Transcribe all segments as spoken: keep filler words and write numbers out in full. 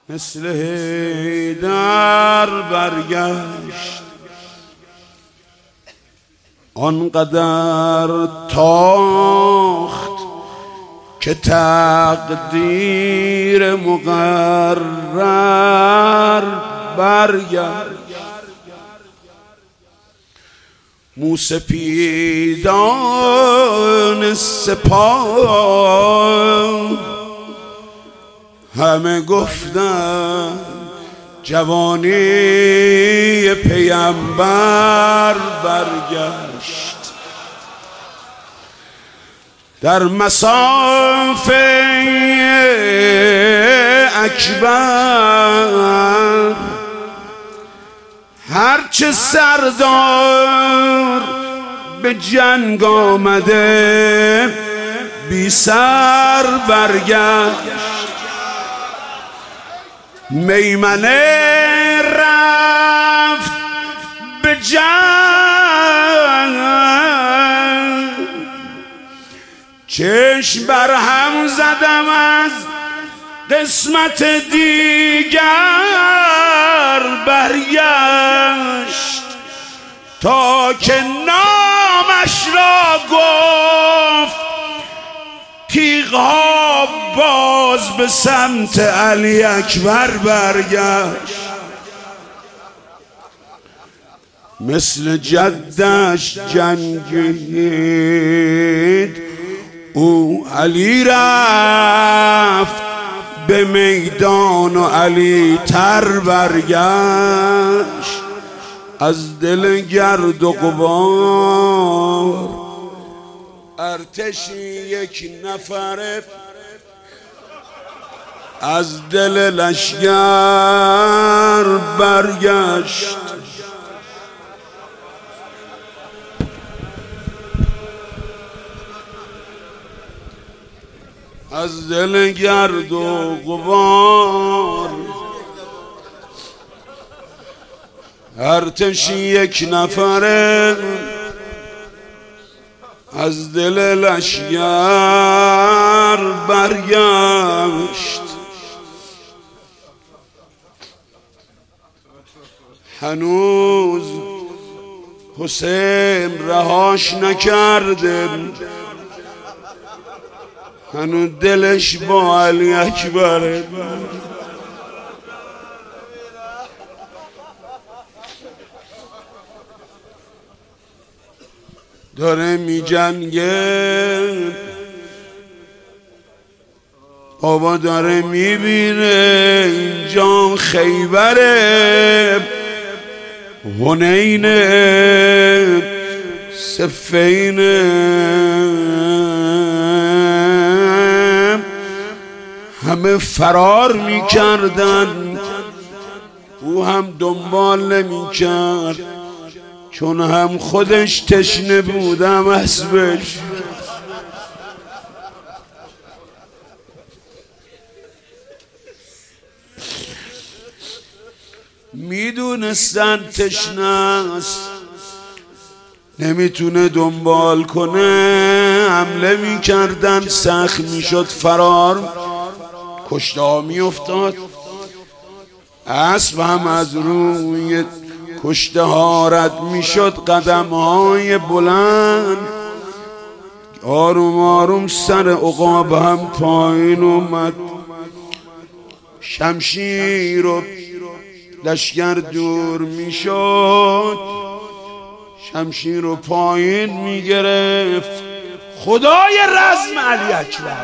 مثل حیدر برگشت، آنقدر تاخت که تقدیر مقرر برگشت. موسپیدان سپاه همه گفتن جوانی پیامبر برگشت. در مصاف اکبر هرچه سردار به جنگ آمده بی سر برگشت. میمنه رفت به جنگ، چشم بر هم زدم از قسمت دیگر برگشت، تا که نامش را گفت تیغها باز به سمت علی اکبر برگشت. مثل جدش جنگید او علی رفت به میدان و علی تر برگشت. از دل گرد و غبار ارتشی یک نفره از دل لشگر برگشت. از دل گرد و غبار ارتشی یک نفره از دل لشگر برگشت. هنوز حسین رهاش نکرده، هنوز دلش با علی اکبره. داره می جنگه، بابا داره می بینه اینجا خیبره، حنینه، صفینه، همه فرار می کردن، او هم دنبال نمی کرد، چون هم خودش تشنه بودم اسبش. میدونستن تشنه است، نمیتونه دنبال کنه، حمله میکردن، سخت میشد فرار، کشته ها میافتاد، اسب هم از روی کشته ها رد میشد، قدم های بلند، آروم آروم سر عقاب هم پایین اومد. شمشیر و لشگر دور میشد، شمشیر رو پایین میگرفت. خدای رزم علی اکبر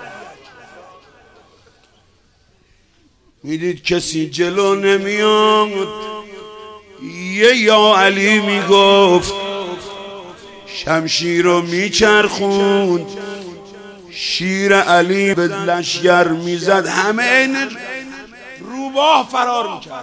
میدید کسی جلو نمیاد، یه یا علی میگفت، شمشیر رو میچرخوند، شیر علی به لشگر میزد، همه این روباه فرار میکرد.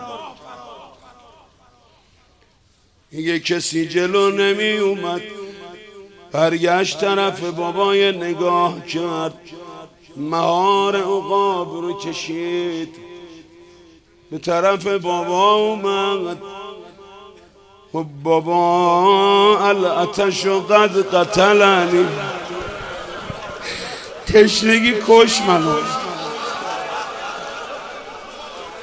یه کسی جلو نمی اومد، برگشت طرف بابای نگاه کرد، مهار عقاب رو کشید به طرف بابا اومد. و بابا العطش قد قتلنی، تشنگی کش منو.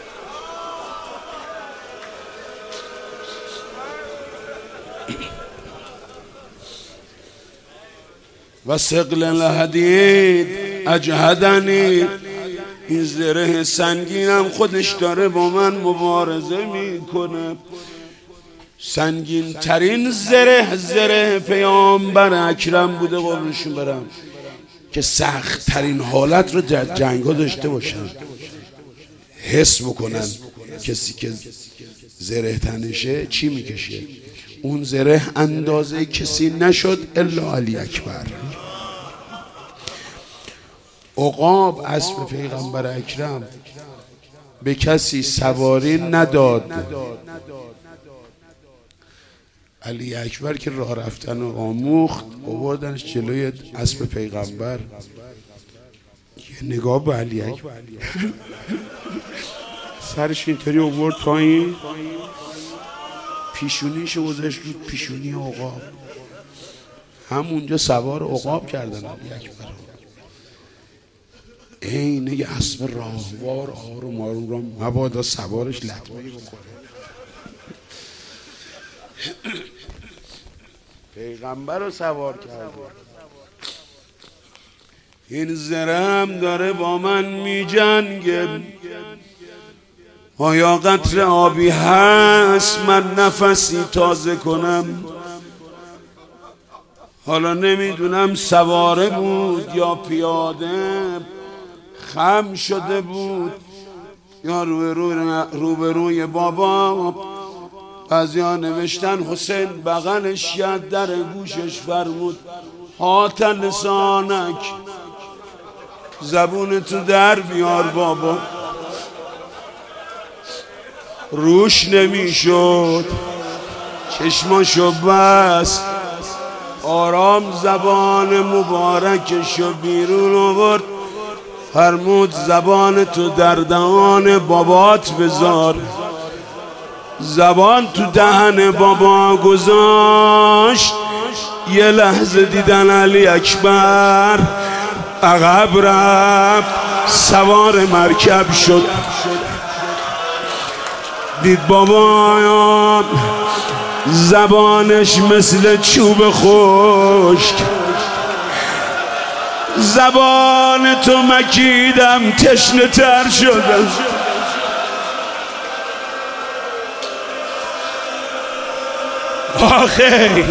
و ثقل الحدید اجهدنی. این زره سنگینم خودش داره با من مبارزه میکنه. سنگین ترین زره زره پیامبر اکرم بوده قربونشون برم که سخت ترین حالت رو در جنگ ها داشته باشن، حس بکنن کسی که زره تنشه چی میکشه. اون زره اندازه کسی نشد الا علی اکبر. عقاب اسب پیغمبر اکرم به کسی سواری نداد. علی اکبر که راه رفتن رو آموخت آوردنش جلوی اسب پیغمبر. یه نگاه به علی اکبر، سرش اینطوری آورد پایین، پیشونیشو گذاشت رو پیشونی عقاب. همونجا سوار عقاب کردن علی اکبر. عین یه اسب راهوار آروم آروم را مبادا سوارش لطمه‌ای بخوره. پیغمبر رو سوار کرده. این زرم داره با من می جنگه. آیا قطر آبی هست من نفسی تازه کنم؟ حالا نمیدونم سواره بود یا پیاده، خم شده بود یا روی روی رو به روی بابا. بعضیا نوشتن حسین بغلش ید در گوشش فرمود هات لسانک، زبون تو در بیار بابا. روش نمیشد، چشماشو بست، آرام زبان مبارکشو بیرون آورد، فرمود زبان تو در دهان بابات بذار. زبان تو دهن بابا گذاشت. یه لحظه دیدن علی اکبر عقب رفت، سوار مرکب شد. دید بابا زبانش مثل چوب خشک. زبان تو مکیدم تشنه تر شدم. آخه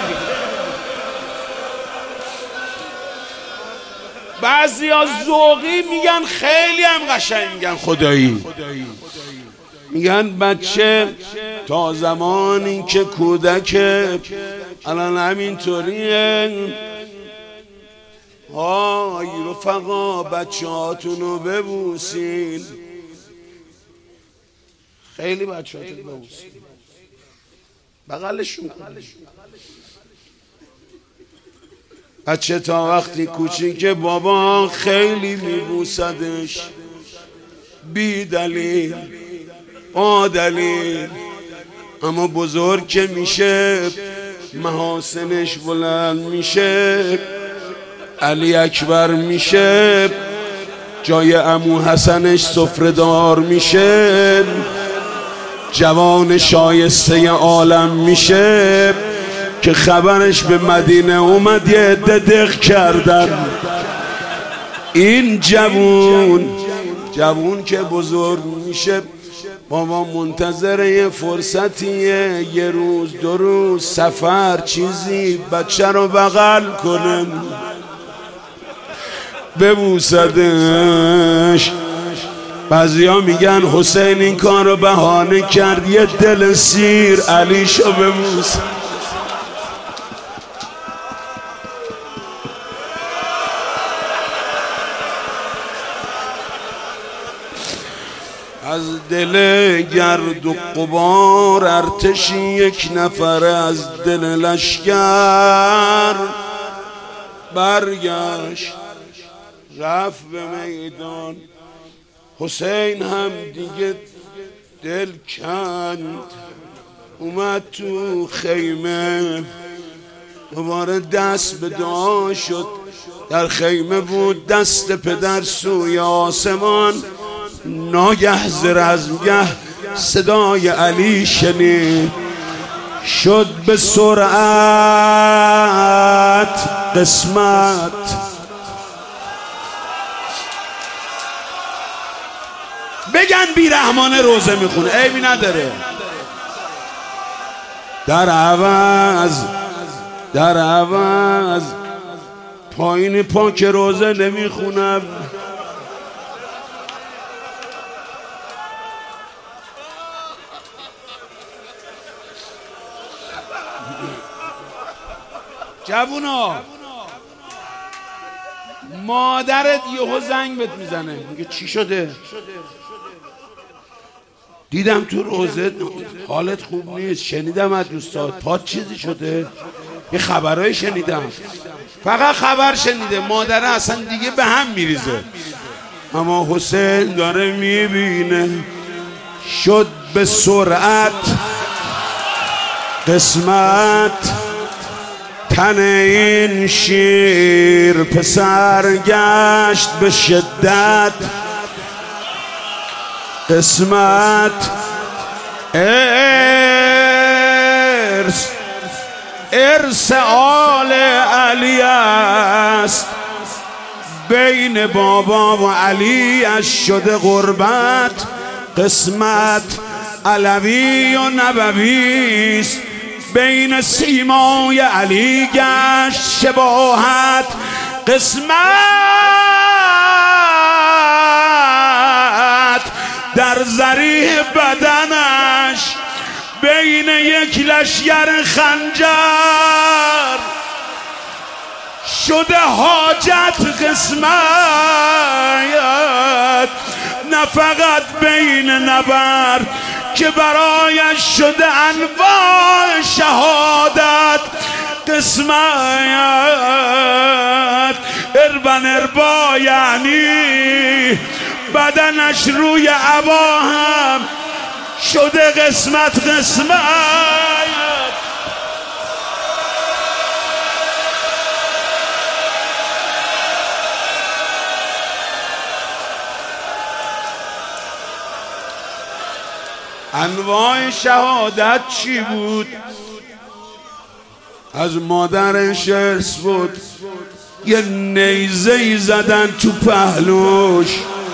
بعضی ها ذوقی میگن، خیلی هم قشنگ میگن خدایی. میگن بچه تا زمانی که کودکه الان همینطوریه. آی رفقا بچه هاتونو ببوسین، خیلی بچه هاتونو ببوسین، بغلشون کنین. بچه تا وقتی کوچیکه بابا خیلی میبوسدش، بی دلیل با دلیل. اما بزرگ که میشه محاسنش بلند میشه، علی اکبر میشه، جای عمو حسنش سفره‌دار میشه، جوان شایسته عالم میشه که خبرش به مدینه اومد. یه عده دق کردن این جوون جوون که بزرگ میشه بابا منتظر یه فرصتیه، یه روز دو روز سفر چیزی بچه رو بغل کنه ببوسدش. بعضی ها میگن حسین این کار رو بهانه کرد یه دل سیر علیشو ببوس. از دل گرد و غبار ارتشی یک نفره از دل لشکر برگشت رفت به میدان. حسین هم دیگه دل کند اومد تو خیمه، دوباره دست به دعا شد. در خیمه بود دست پدر سوی آسمان. ناگه ز رزمگه صدای علی شنید، شد به سرعت قسمت بگن بیرحمانه روزه میخونه عیبی نداره. در عوض در عوض پایین پا که روزه نمیخونم. جوونا مادرت یهو زنگ بهت میزنه میگه چی شده؟ دیدم تو روزه حالت خوب نیست، شنیدم از دوستات پات چیزی شده، یه خبرهای شنیدم. فقط خبر شنیده، مادره اصلا دیگه به هم میریزه. اما حسین داره میبینه شد به سرعت قسمت تن این شیر، پسر گشت به شدت قسمت. ارث ارث آل علی است، بین بابا و علی اش شده غربت قسمت. علوی و نبوی است، بین سیمای علی گشت شباهت قسمت. در ضریح بدنش بین یک لشگر خنجر شده حاجت قسمت. نه فقط بین نبرد که برایش شده انواع شهادت قسمت. اربن اربا یعنی بدنش روی عبا هم شده قسمت قسمت. انواع شهادت چی بود؟ از مادرش ارث بود، یه نیزه‌ای زدن تو پهلوش،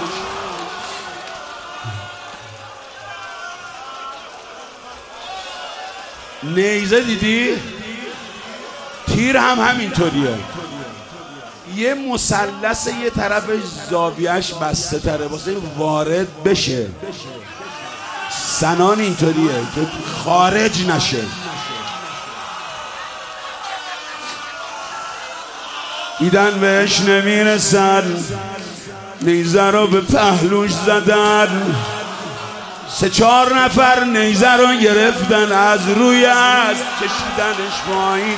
نیزه دیدی؟ تیر هم همینطوریه، یه مثلث یه طرفش زاویه‌اش بسته تره واسه وارد بشه. سنان اینطوریه که خارج نشه. دیدن بهش نمیرسن، نیزه رو به پهلوش زدن. سه چهار نفر نیزه رو گرفتن، از روی اسب کشیدنش پایین.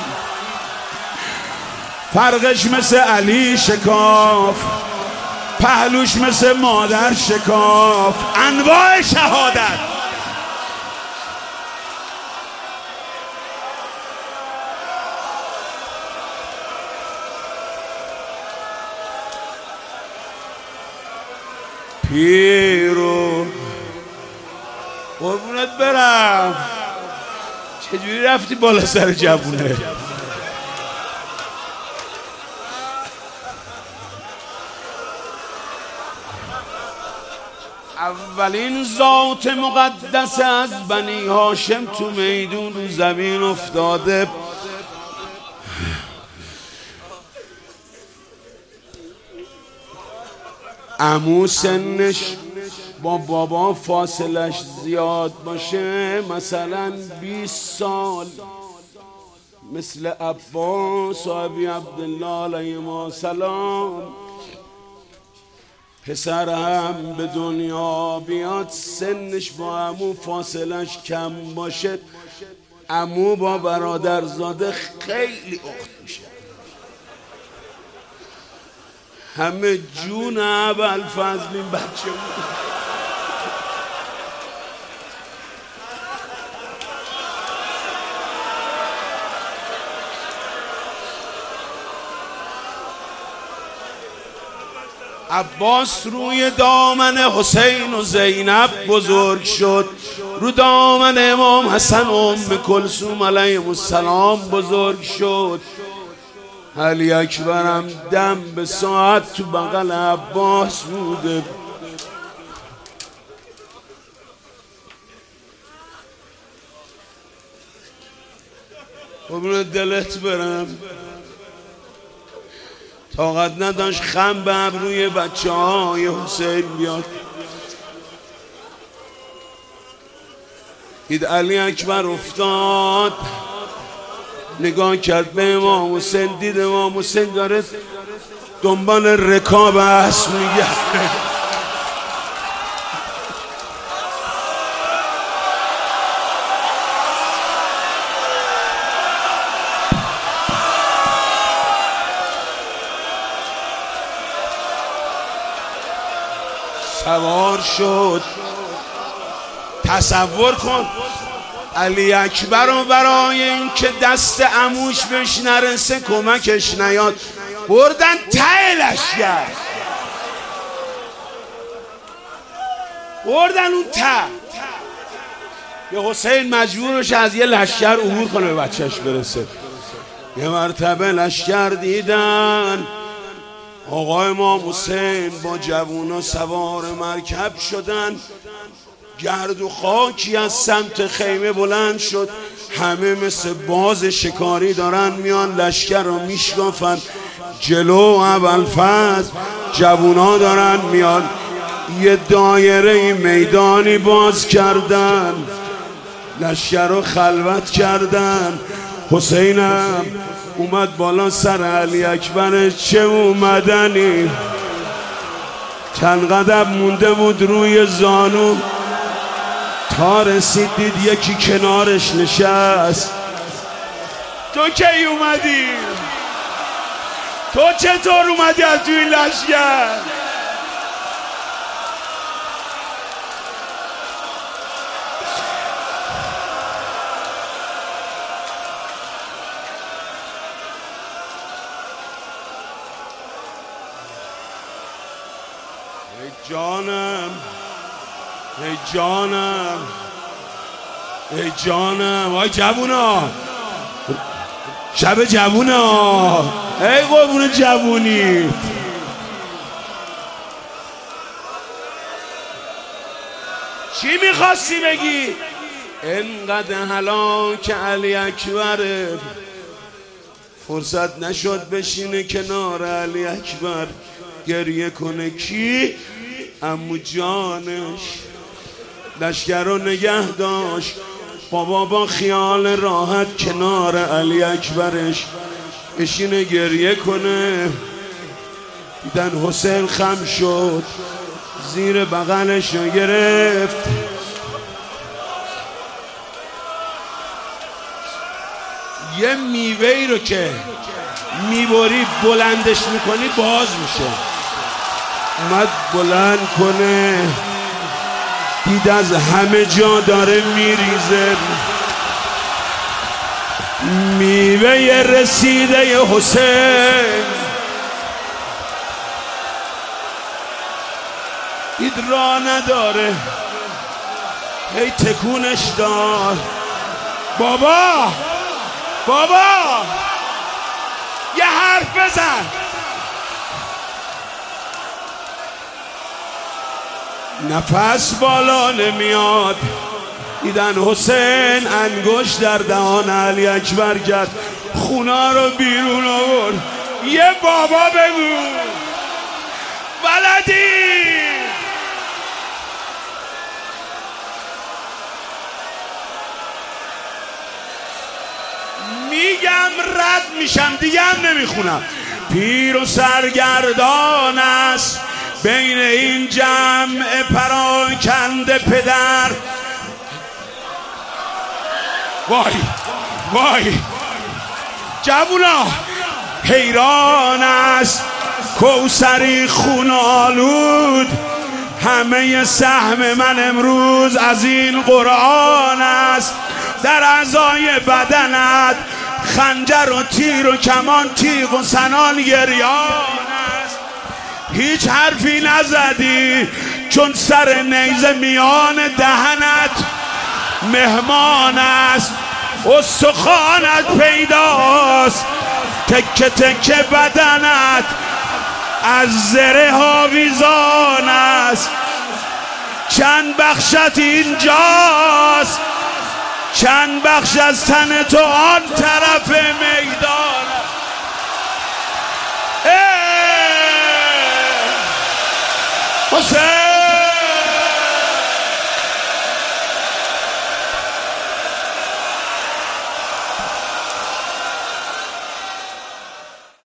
فرقش مثل علی شکاف، پهلوش مثل مادر شکاف. انواع شهادت. پیرو قربونت برم، چجوری رفتی بالا سر جوونه؟ اولین ذات مقدس از بنی هاشم تو میدون رو زمین افتاده. عمو سنش با بابا فاصلش زیاد باشه، مثلا بیست سال، مثل عباس و ابی عبدالله علیهم السلام. پسر هم به دنیا بیاد، سنش با عمو فاصلش کم باشه، عمو با برادرزاده خیلی اخت میشه. همه جون ابوالفضل این بچه بود. عباس روی دامن حسین و زینب بزرگ شد، رو دامن امام حسن و ام کلثوم علیهم السلام بزرگ شد. علی اکبرم دم به ساعت تو بغل عباس بوده. قربون دلت برم، طاقت نداشت خم به ابروی بچه های حسین بیاد. دید علی اکبر افتاد، نگاه کرد به امام حسین، دید امام حسین داره دنبال رکاب اسب میگرده. سوار شد. تصور کن علی اکبر رو برای این که دست عموش بهش نرسه کمکش نیاد بردن ته لشگر، بردن اون ته. یه حسین مجبورش از یه لشگر عبور کنه به بچهش برسه. یه مرتبه لشگر دیدن آقا امام حسین با جوونا سوار مرکب شدن، گرد و خاکی از سمت خیمه بلند شد، همه مثل باز شکاری دارن میان لشکر رو میشکافن. جلو ابوالفضل جوونا دارن میان، یه دایره میدانی باز کردن، لشکر رو خلوت کردن. حسینم اومد بالا سر علی اکبر، چه اومدنی، چند قدم مونده بود روی زانو، تا رسید دید یکی کنارش نشست. تو کی اومدی؟ تو چطور اومدی از توی لشگر؟ ای جانم، ای جانم، ای جانم، آی جوونا، شب جوونا، ای قربون جوونی. چی میخواستی بگی؟ انقدر هلاک علی اکبره، فرصت نشد بشینه کنار علی اکبر گریه کنه. کی؟ عمو جانش لشگر رو نگه داشت. بابا با خیال راحت کنار علی اکبرش بشینه گریه کنه. دیدن حسین خم شد، زیر بغلش رو گرفت، یه میوهی رو که میبری بلندش میکنی باز میشه. اومد بلند کنه، دید از همه جا داره میریزه میوه رسیده حسین. دید راه نداره، هی تکونش داد. بابا بابا یه حرف بزن. نفس بالا نمیاد. دیدن حسین انگشت در دهان علی اکبر کرد، خونا رو بیرون آورد. یه بابا بگو ولدی. میگم رد میشم دیگه هم نمیخونم. پیر و سرگردان است بین این جمع پراکنده پدر. وای وای جوونا، حیران است کوثری خون آلود. همه سهم من امروز از این قرآن است. در اعضای بدنت خنجر و تیر و کمان، تیغ و سنان گریان است. هیچ حرفی نزدی چون سر نیزه میان دهنت مهمان است. استخوانت پیداست تکه تکه بدنت از زره آویزان است. چند بخشت اینجاست، چند بخش از تن تو آن طرف میدان. حسین